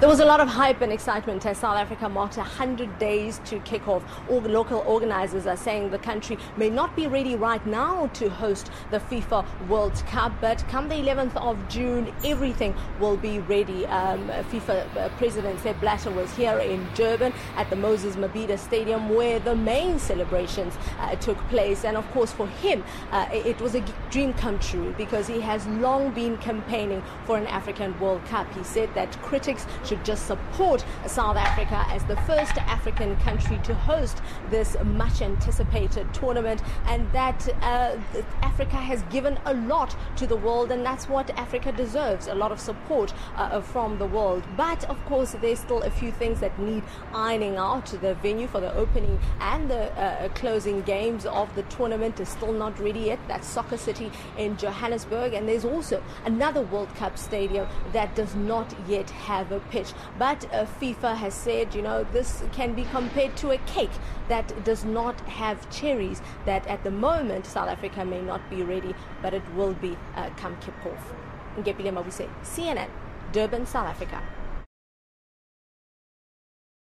There was a lot of hype and excitement as South Africa marked 100 days to kick off. All the local organizers are saying the country may not be ready right now to host the FIFA World Cup, but come the 11th of June, everything will be ready. FIFA President Sepp Blatter was here in Durban at the Moses Mabhida Stadium where the main celebrations took place. And of course for him, it was a dream come true because he has long been campaigning for an African World Cup. He said that critics should just support South Africa as the first African country to host this much anticipated tournament, and that Africa has given a lot to the world, and that's what Africa deserves, a lot of support from the world. But of course there's still a few things that need ironing out. The venue for the opening and the closing games of the tournament is still not ready yet. That's Soccer City in Johannesburg, and there's also another World Cup stadium that does not yet have a pitch. But FIFA has said, you know, this can be compared to a cake that does not have cherries, that at the moment South Africa may not be ready, but it will be come kick-off. Ngepile Mabuse, CNN, Durban, South Africa.